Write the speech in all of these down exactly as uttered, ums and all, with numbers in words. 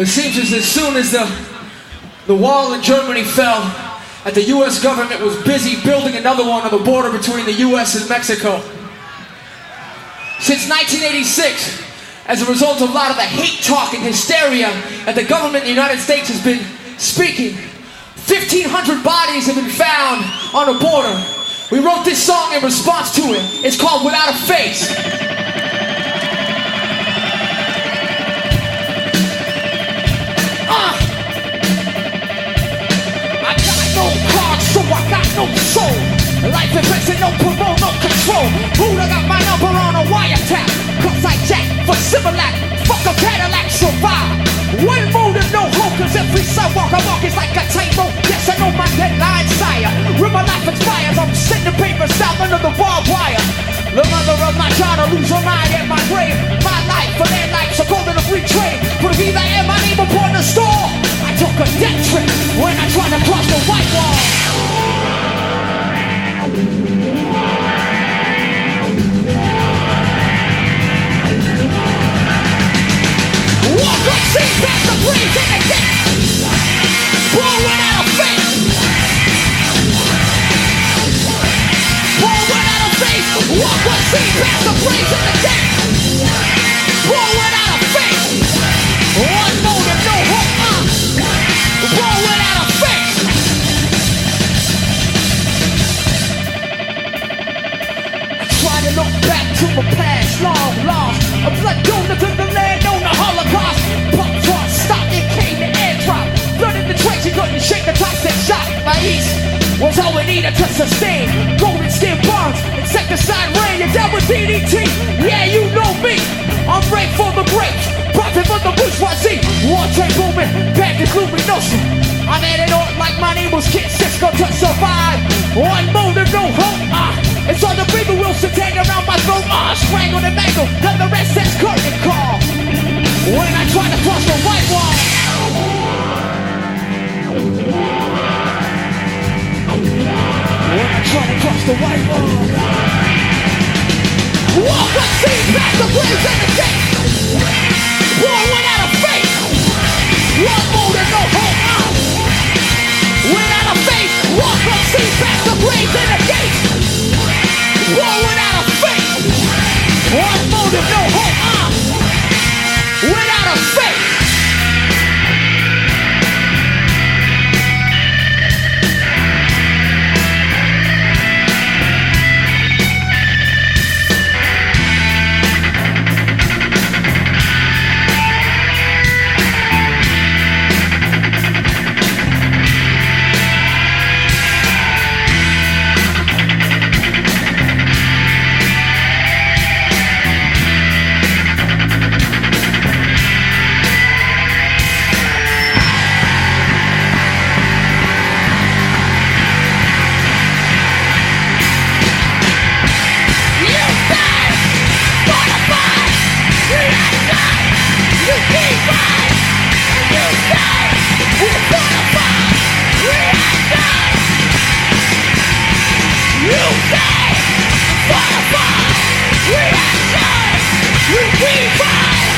It seems as, as soon as the, the wall in Germany fell, that the U S government was busy building another one on the border between the U S and Mexico. Since nineteen eighty-six, as a result of a lot of the hate talk and hysteria that the government in the United States has been speaking, fifteen hundred bodies have been found on the border. We wrote this song in response to it. It's called Without a Face. Uh. I got no cards, so I got no soul. Life is racing, no parole, no control. Buddha got my number on a wiretap. Cause I jack for Similac. Fuck a Cadillac, survive. One motive, no hope. Cause every sidewalk I walk is like a tightrope. Yes, I know my deadline, sire. When my life expires, I'm sending papers south under the barbed wire. The mother of my child, I lose her mind at my grave. My life for their life, so called it a free trade. But if I am my name upon the store, I took a death trip when I tried to cross the white wall. Walk up, see past the breeze in the gate. Blowing out a face. Blowing out a face. Walk up, see past the breeze in the gate. Blowing out a face. One motive, no hope, uh. Blowing out a face. I try to look back to my past, long lost. A blood donor to the land on the Holocaust. Pop talk stopped, it came to airdrop. Blood in the trench, you couldn't shake the toxic shot. My east was all we needed to sustain. Golden skin burns, insecticide rain. You're down with D D T, yeah, you know me. I'm right for the grapes, profit for the bourgeoisie. War tank booming, back is luminosa. I'm at it on like my name was Kid Cisco to survive. One motive, no hope, ah. It's all the people Wilson hang around my throat, ah. Strangled and mangled, then the rest says curtain call. When I try to cross the white wall. When I try to cross the white wall. Walk up, see past the blaze in the gate. War without a face. One motive, no hope, ah. Without a face. Walk up, see past the blaze in the gate. War without a face. One motive, no hope, uh. Without a face.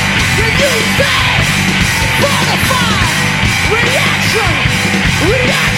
Reaction! Reaction!